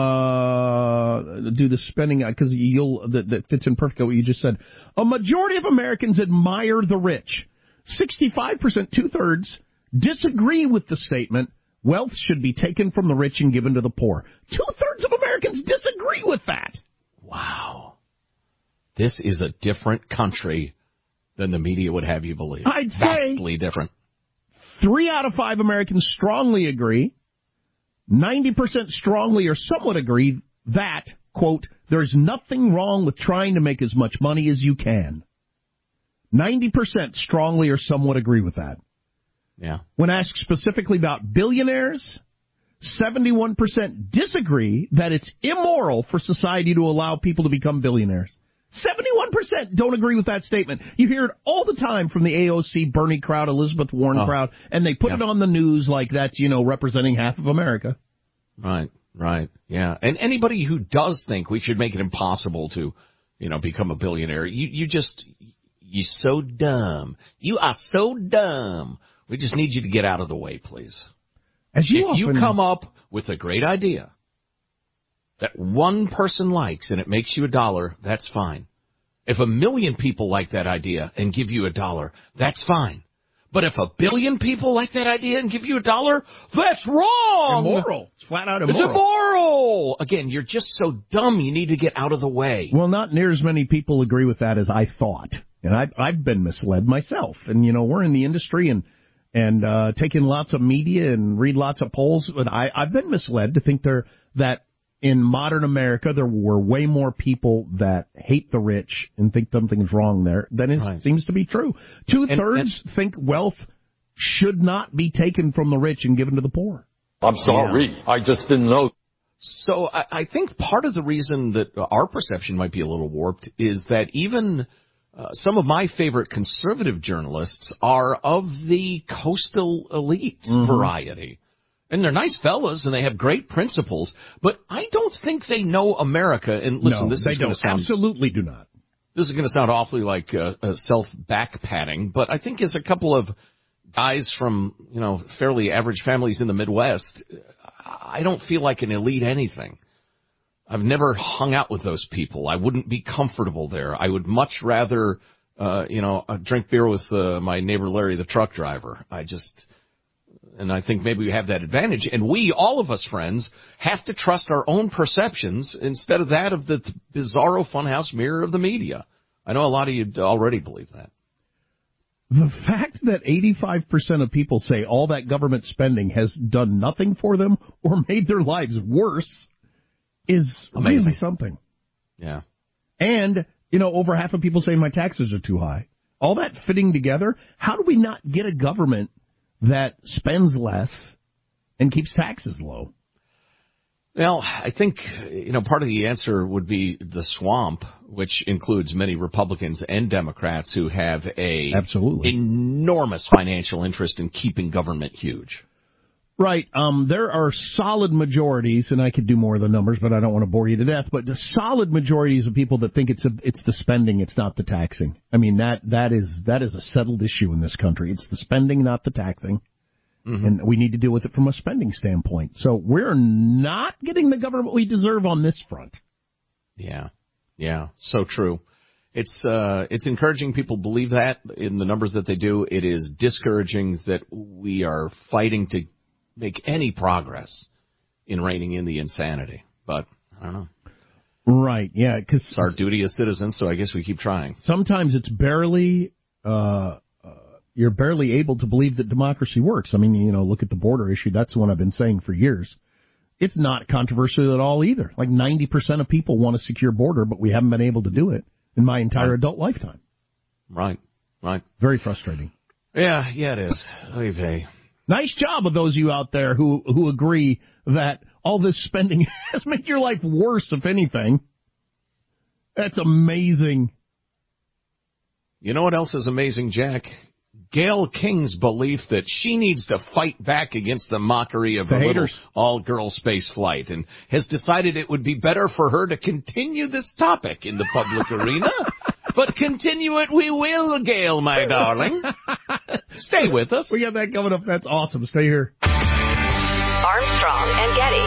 uh, do the spending, because you'll, that, that fits in perfectly what you just said. A majority of Americans admire the rich. sixty-five percent, two-thirds, disagree with the statement, wealth should be taken from the rich and given to the poor. Two-thirds of Americans disagree with that. Wow. This is a different country than the media would have you believe. I'd say vastly different. Three out of five Americans strongly agree. ninety percent strongly or somewhat agree that, quote, there's nothing wrong with trying to make as much money as you can. ninety percent strongly or somewhat agree with that. Yeah. When asked specifically about billionaires, seventy-one percent disagree that it's immoral for society to allow people to become billionaires. seventy-one percent don't agree with that statement. You hear it all the time from the A O C, Bernie crowd, Elizabeth Warren oh. crowd, and they put yeah. it on the news like that's, you know, representing half of America. Right, right, yeah. And anybody who does think we should make it impossible to, you know, become a billionaire, you, you just, you're so dumb. You are so dumb. We just need you to get out of the way, please. As you if often... you come up with a great idea that one person likes and it makes you a dollar, that's fine. If a million people like that idea and give you a dollar, that's fine. But if a billion people like that idea and give you a dollar, that's wrong. Immoral. It's flat out immoral. It's immoral. Again, you're just so dumb. You need to get out of the way. Well, not near as many people agree with that as I thought. And I've, I've been misled myself. And, you know, we're in the industry and, and, uh, taking lots of media and read lots of polls. But I, I've been misled to think there, that in modern America, there were way more people that hate the rich and think something's wrong there than it right. seems to be true. Two thirds think wealth should not be taken from the rich and given to the poor. I'm sorry. Yeah. I just didn't know. So I, I think part of the reason that our perception might be a little warped is that even uh, some of my favorite conservative journalists are of the coastal elite mm-hmm. variety. And they're nice fellas, and they have great principles, but I don't think they know America. And listen, no, this they is going to sound absolutely do not. This is going to sound awfully like uh, uh, self-back-patting, but I think as a couple of guys from, you know, fairly average families in the Midwest, I don't feel like an elite anything. I've never hung out with those people. I wouldn't be comfortable there. I would much rather, uh, you know, drink beer with uh, my neighbor Larry, the truck driver. I just... And I think maybe we have that advantage. And we, all of us friends, have to trust our own perceptions instead of that of the bizarro funhouse mirror of the media. I know a lot of you already believe that. The fact that eighty-five percent of people say all that government spending has done nothing for them or made their lives worse is amazing. Really something. Yeah. And, you know, over half of people say my taxes are too high. All that fitting together, how do we not get a government that spends less and keeps taxes low? Well, I think, you know, part of the answer would be the swamp, which includes many Republicans and Democrats who have a absolutely enormous financial interest in keeping government huge. Right. Um, there are solid majorities, and I could do more of the numbers, but I don't want to bore you to death, but the solid majorities of people that think it's a, it's the spending, it's not the taxing. I mean, that, that is, that is a settled issue in this country. It's the spending, not the taxing. Mm-hmm. And we need to deal with it from a spending standpoint. So we're not getting the government we deserve on this front. Yeah. Yeah. So true. It's, uh, it's encouraging people believe that in the numbers that they do. It is discouraging that we are fighting to make any progress in reining in the insanity. But I don't know. Right, yeah. Cause it's our duty as citizens, so I guess we keep trying. Sometimes it's barely, uh, uh, you're barely able to believe that democracy works. I mean, you know, look at the border issue. That's the one I've been saying for years. It's not controversial at all either. Like ninety percent of people want a secure border, but we haven't been able to do it in my entire right. adult lifetime. Right, right. Very frustrating. Yeah, yeah, it is. Oy vey. Nice job of those of you out there who, who agree that all this spending has made your life worse, if anything. That's amazing. You know what else is amazing, Jack? Gayle King's belief that she needs to fight back against the mockery of the her haters. little all-girl space flight and has decided it would be better for her to continue this topic in the public arena. But continue it we will, Gayle, my darling. Stay with us. We got that coming up. That's awesome. Stay here. Armstrong and Getty.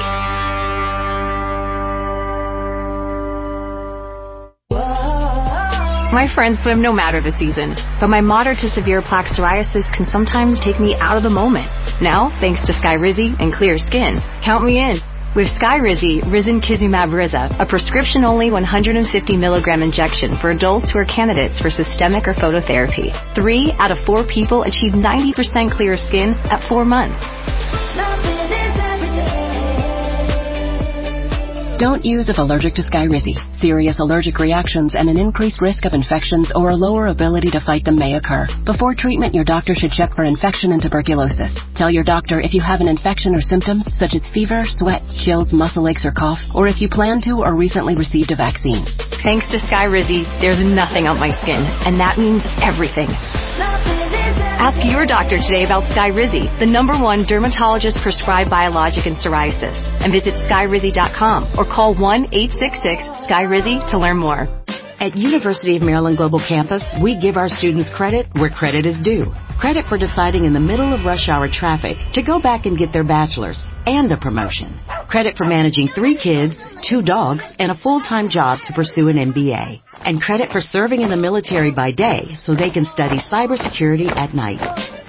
My friends swim no matter the season, but my moderate to severe plaque psoriasis can sometimes take me out of the moment. Now, thanks to Skyrizi and clear skin, count me in. With Skyrizi, Risankizumab Riza, a prescription-only one hundred fifty milligram injection for adults who are candidates for systemic or phototherapy. Three out of four people achieve ninety percent clear skin at four months. Don't use if allergic to Skyrizi. Serious allergic reactions and an increased risk of infections or a lower ability to fight them may occur. Before treatment, your doctor should check for infection and tuberculosis. Tell your doctor if you have an infection or symptoms such as fever, sweats, chills, muscle aches, or cough, or if you plan to or recently received a vaccine. Thanks to Skyrizi, there's nothing on my skin, and that means everything. Ask your doctor today about Skyrizi, the number one dermatologist-prescribed biologic in psoriasis, and visit skyrizi dot com or call one eight six six Skyrizi to learn more. At University of Maryland Global Campus, we give our students credit where credit is due. Credit for deciding in the middle of rush hour traffic to go back and get their bachelor's and a promotion. Credit for managing three kids, two dogs, and a full-time job to pursue an M B A. And credit for serving in the military by day so they can study cybersecurity at night.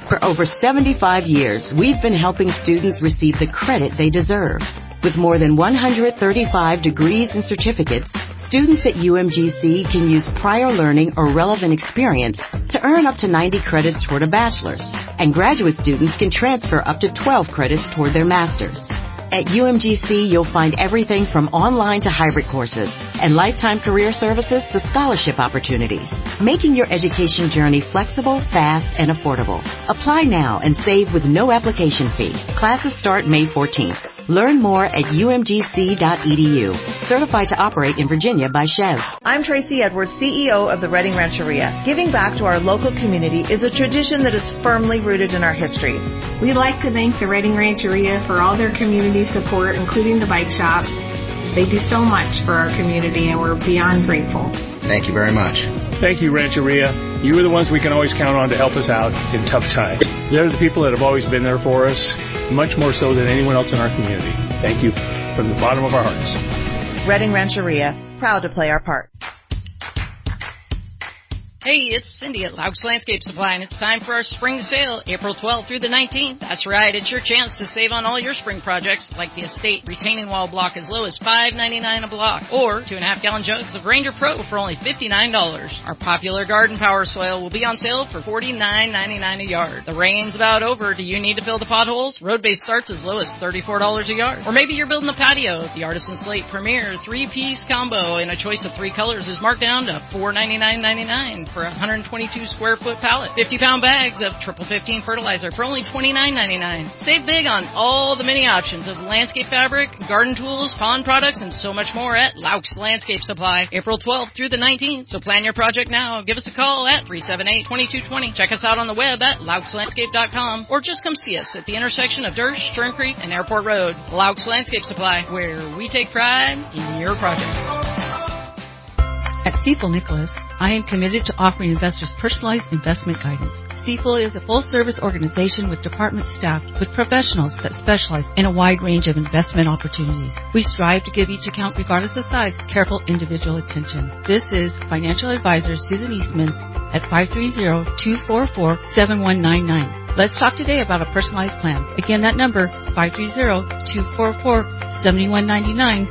For over seventy-five years, we've been helping students receive the credit they deserve. With more than one hundred thirty-five degrees and certificates, students at U M G C can use prior learning or relevant experience to earn up to ninety credits toward a bachelor's, and graduate students can transfer up to twelve credits toward their master's. At U M G C, you'll find everything from online to hybrid courses and lifetime career services to scholarship opportunities, making your education journey flexible, fast, and affordable. Apply now and save with no application fee. Classes start May fourteenth. Learn more at U M G C dot E D U. Certified to operate in Virginia by Chev. I'm Tracy Edwards, C E O of the Reading Rancheria. Giving back to our local community is a tradition that is firmly rooted in our history. We'd like to thank the Reading Rancheria for all their community support, including the bike shop. They do so much for our community, and we're beyond grateful. Thank you very much. Thank you, Rancheria. You are the ones we can always count on to help us out in tough times. They're the people that have always been there for us, much more so than anyone else in our community. Thank you from the bottom of our hearts. Reading Rancheria, proud to play our part. Hey, it's Cindy at Laux Landscape Supply, and it's time for our spring sale, April twelfth through the nineteenth. That's right, it's your chance to save on all your spring projects, like the estate retaining wall block as low as five ninety-nine a block, or two and a half gallon jugs of Ranger Pro for only fifty-nine dollars. Our popular garden power soil will be on sale for forty-nine ninety-nine a yard. The rain's about over. Do you need to fill the potholes? Road base starts as low as thirty-four dollars a yard. Or maybe you're building a patio. The Artisan Slate Premier three-piece combo in a choice of three colors is marked down to four ninety-nine ninety-nine. For a one hundred twenty-two square foot pallet. fifty pound bags of triple fifteen fertilizer for only twenty-nine ninety-nine. Save big on all the many options of landscape fabric, garden tools, pond products, and so much more at Laux Landscape Supply, April twelfth through the nineteenth. So plan your project now. Give us a call at three seven eight, two two two zero. Check us out on the web at laux landscape dot com, or just come see us at the intersection of Dersh, Turncreek, and Airport Road. Laux Landscape Supply, where we take pride in your project. At Stifel Nicholas, I am committed to offering investors personalized investment guidance. Stifel is a full-service organization with department staff with professionals that specialize in a wide range of investment opportunities. We strive to give each account, regardless of size, careful individual attention. This is financial advisor Susan Eastman at five three zero, two four four, seven one nine nine. Let's talk today about a personalized plan. Again, that number, five three zero, two four four, seven one nine nine.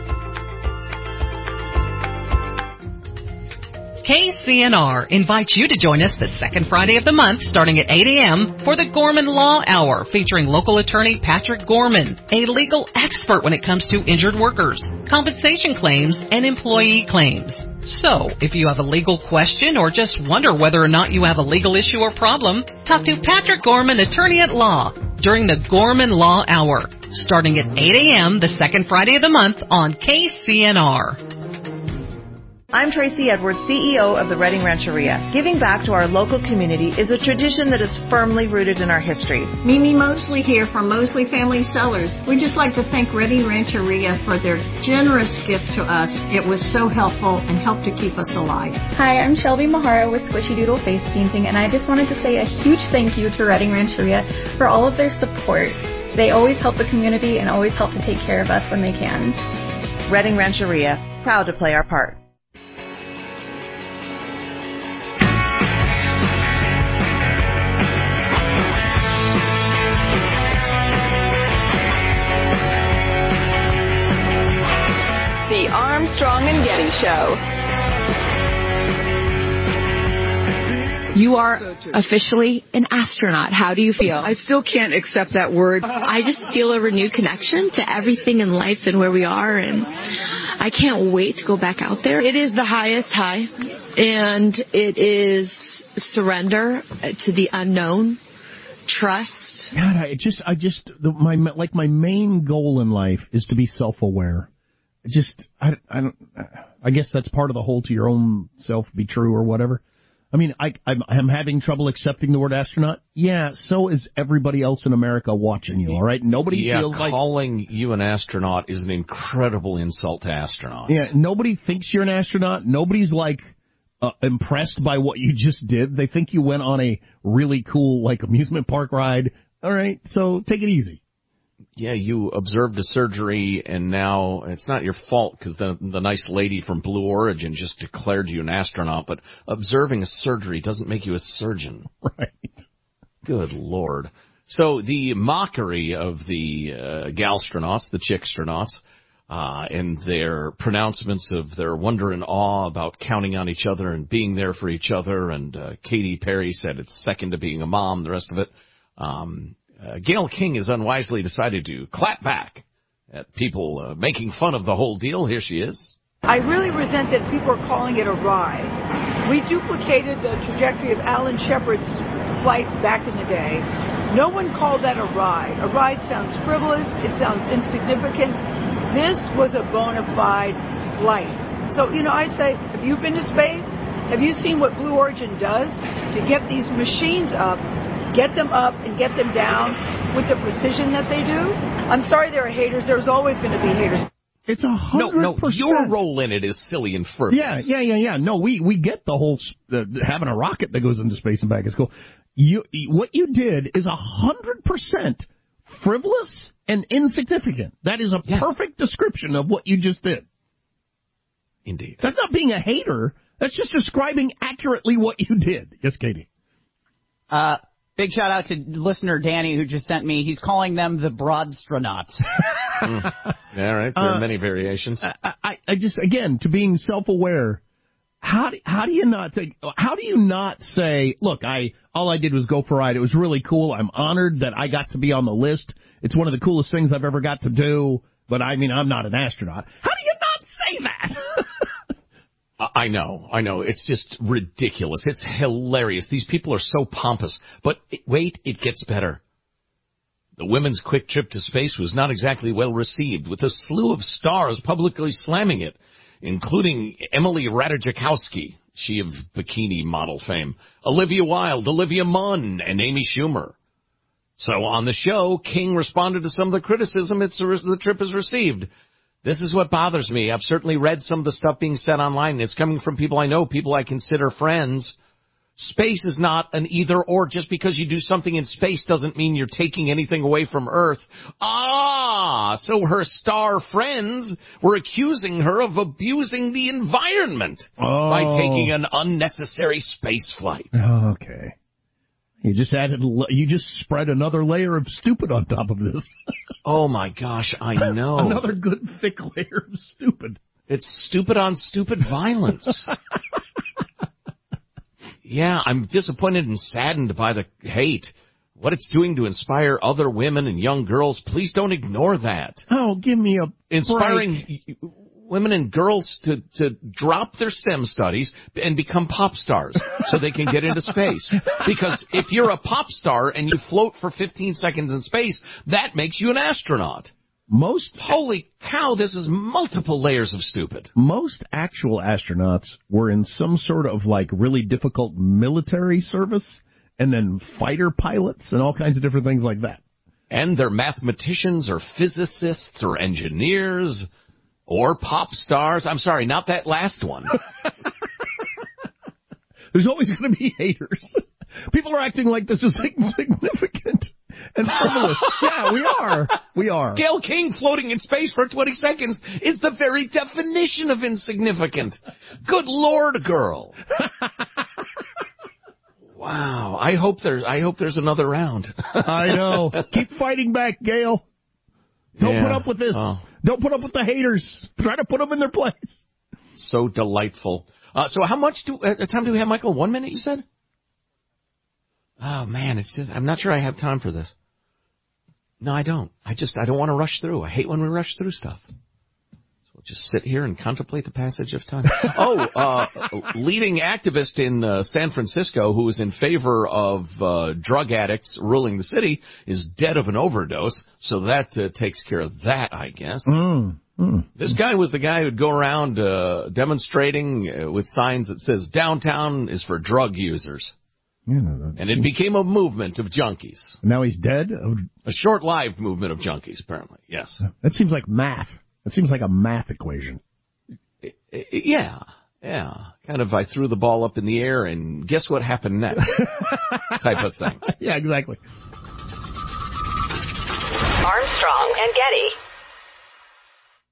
K C N R invites you to join us the second Friday of the month starting at eight a.m. for the Gorman Law Hour featuring local attorney Patrick Gorman, a legal expert when it comes to injured workers, compensation claims, and employee claims. So, if you have a legal question or just wonder whether or not you have a legal issue or problem, talk to Patrick Gorman, attorney at law, during the Gorman Law Hour starting at eight a.m. the second Friday of the month on K C N R. I'm Tracy Edwards, C E O of the Reading Rancheria. Giving back to our local community is a tradition that is firmly rooted in our history. Mimi Mosley here from Mosley Family Cellars. We'd just like to thank Reading Rancheria for their generous gift to us. It was so helpful and helped to keep us alive. Hi, I'm Shelby Mahara with Squishy Doodle Face Painting, and I just wanted to say a huge thank you to Reading Rancheria for all of their support. They always help the community and always help to take care of us when they can. Reading Rancheria, proud to play our part. The Armstrong and Getty Show. You are officially an astronaut. How do you feel? I still can't accept that word. I just feel a renewed connection to everything in life and where we are, and I can't wait to go back out there. It is the highest high, and it is surrender to the unknown, trust. God, I just, I just, the, my like my main goal in life is to be self-aware. Just, I, I don't, I guess that's part of the whole to your own self be true or whatever. I mean, I, I'm, I'm having trouble accepting the word astronaut. Yeah, so is everybody else in America watching you, all right? Nobody yeah, feels like... calling you an astronaut is an incredible insult to astronauts. Yeah, nobody thinks you're an astronaut. Nobody's, like, uh, impressed by what you just did. They think you went on a really cool, like, amusement park ride. All right, so take it easy. Yeah, you observed a surgery, and now it's not your fault because the the nice lady from Blue Origin just declared you an astronaut, but observing a surgery doesn't make you a surgeon. Right. Good Lord. So the mockery of the uh, galstronauts, the chickstronauts, uh, and their pronouncements of their wonder and awe about counting on each other and being there for each other, and uh, Katy Perry said it's second to being a mom, the rest of it. Um, uh, Gayle King has unwisely decided to clap back at people uh, making fun of the whole deal. Here she is. I really resent that people are calling it a ride. We duplicated the trajectory of Alan Shepard's flight back in the day. No one called that a ride. A ride sounds frivolous. It sounds insignificant. This was a bona fide flight. So, you know, I'd say, have you been to space? Have you seen what Blue Origin does to get these machines up, get them up and get them down with the precision that they do? I'm sorry there are haters. There's always going to be haters. It's a hundred No, no, percent. your role in it is silly and frivolous. Yeah, yeah, yeah, yeah. No, we, we get the whole, uh, having a rocket that goes into space and back is cool. You, what you did is a hundred percent frivolous and insignificant. That is a yes. perfect description of what you just did. Indeed. That's not being a hater. That's just describing accurately what you did. Yes, Katie. Uh, big shout out to listener Danny who just sent me. He's calling them the Broadstronauts. mm. Yeah, right. There are uh, many variations. I, I, I just, again, to being self-aware, how do, how do you not take, how do you not say, look, I, all I did was go for a ride. It was really cool. I'm honored that I got to be on the list. It's one of the coolest things I've ever got to do. But I mean, I'm not an astronaut. How do you not say that? I know, I know. It's just ridiculous. It's hilarious. These people are so pompous. But wait, it gets better. The women's quick trip to space was not exactly well received, with a slew of stars publicly slamming it, including Emily Ratajkowski, she of bikini model fame, Olivia Wilde, Olivia Munn, and Amy Schumer. So on the show, King responded to some of the criticism it's, the trip has received. This is what bothers me. I've certainly read some of the stuff being said online. It's coming from people I know, people I consider friends. Space is not an either-or. Just because you do something in space doesn't mean you're taking anything away from Earth. Ah, so her star friends were accusing her of abusing the environment oh. by taking an unnecessary space flight. Okay. You just added, you just spread another layer of stupid on top of this. Oh my gosh, I know. Another good thick layer of stupid. It's stupid on stupid violence. Yeah, I'm disappointed and saddened by the hate. What it's doing to inspire other women and young girls, please don't ignore that. Oh, give me a Inspiring break. women and girls to, to drop their STEM studies and become pop stars so they can get into space. Because if you're a pop star and you float for fifteen seconds in space, that makes you an astronaut. Most Holy cow, this is multiple layers of stupid. Most actual astronauts were in some sort of like really difficult military service and then fighter pilots and all kinds of different things like that. And they're mathematicians or physicists or engineers or pop stars. I'm sorry, not that last one. There's always going to be haters. People are acting like this is insignificant and frivolous. Yeah, we are. We are. Gayle King floating in space for twenty seconds is the very definition of insignificant. Good Lord, girl. Wow. I hope there's, I hope there's another round. I know. Keep fighting back, Gayle. Don't yeah. put up with this. Oh. Don't put up with the haters. Try to put them in their place. So delightful. Uh, so how much do, uh, time do we have, Michael? One minute, you said? Oh, man, it's just, I'm not sure I have time for this. No, I don't. I just, I don't want to rush through. I hate when we rush through stuff. So we'll just sit here and contemplate the passage of time. Oh, uh, leading activist in uh, San Francisco who is in favor of uh, drug addicts ruling the city is dead of an overdose. So that uh, takes care of that, I guess. Mm. Mm. This guy was the guy who'd go around uh, demonstrating uh, with signs that says downtown is for drug users. Yeah, and it became a movement of junkies. Now he's dead? A short-lived movement of junkies, apparently, yes. That seems like math. That seems like a math equation. Yeah, yeah. Kind of I threw the ball up in the air and guess what happened next type of thing. Yeah, exactly. Armstrong and Getty.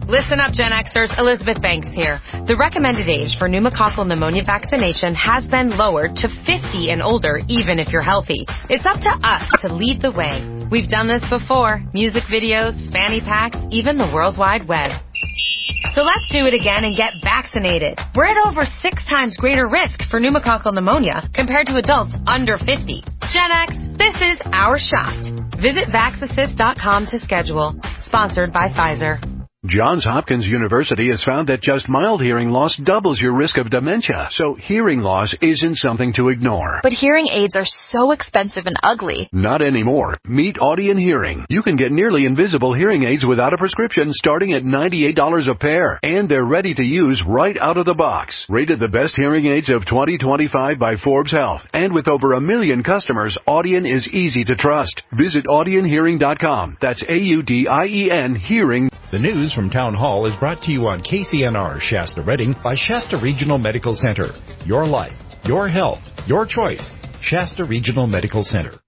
Listen up, Gen Xers. Elizabeth Banks here. The recommended age for pneumococcal pneumonia vaccination has been lowered to fifty and older, even if you're healthy. It's up to us to lead the way. We've done this before. Music videos, fanny packs, even the World Wide Web. So let's do it again and get vaccinated. We're at over six times greater risk for pneumococcal pneumonia compared to adults under fifty. Gen X, this is our shot. Visit vax assist dot com to schedule. Sponsored by Pfizer. Johns Hopkins University has found that just mild hearing loss doubles your risk of dementia, so hearing loss isn't something to ignore. But hearing aids are so expensive and ugly. Not anymore. Meet Audien Hearing. You can get nearly invisible hearing aids without a prescription starting at ninety-eight dollars a pair, and they're ready to use right out of the box. Rated the best hearing aids of twenty twenty-five by Forbes Health, and with over a million customers, Audien is easy to trust. Visit audien hearing dot com. That's A U D I E N Hearing. The news from Town Hall is brought to you on K C N R Shasta Redding by Shasta Regional Medical Center. Your life, your health, your choice. Shasta Regional Medical Center.